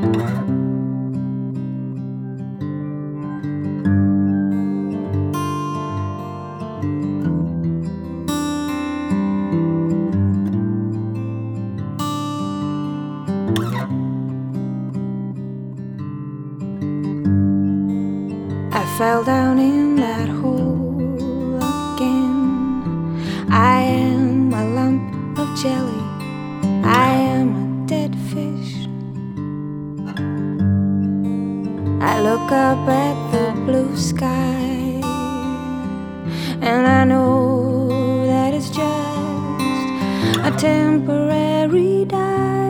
I fell down in that hole again. I am a lump of jelly. I am a dead fish. I look up at the blue sky, and I know that it's just a temporary dive.